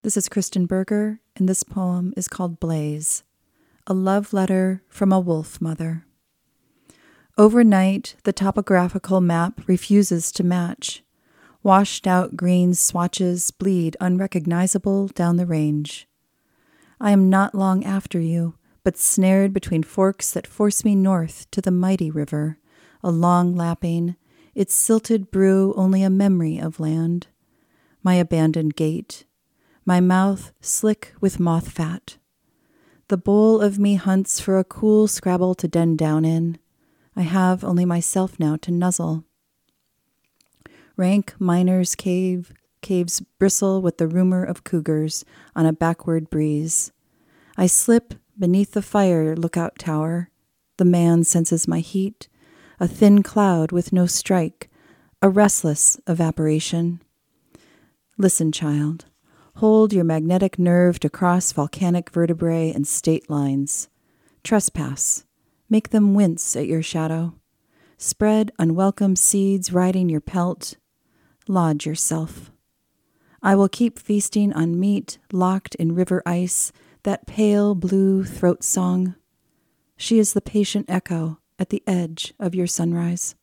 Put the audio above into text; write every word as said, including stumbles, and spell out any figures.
This is Kristen Berger, and this poem is called Blaze, a love letter from a wolf mother. Overnight, the topographical map refuses to match. Washed-out green swatches bleed unrecognizable down the range. I am not long after you, but snared between forks that force me north to the mighty river, a long lapping, its silted brew only a memory of land. My abandoned gate, my mouth slick with moth fat. The bowl of me hunts for a cool scrabble to den down in. I have only myself now to nuzzle. Rank miners' cave, caves bristle with the rumor of cougars on a backward breeze. I slip beneath the fire lookout tower. The man senses my heat, a thin cloud with no strike, a restless evaporation. Listen, child. Hold your magnetic nerve to cross volcanic vertebrae and state lines. Trespass. Make them wince at your shadow. Spread unwelcome seeds riding your pelt. Lodge yourself. I will keep feasting on meat locked in river ice, that pale blue throat song. She is the patient echo at the edge of your sunrise.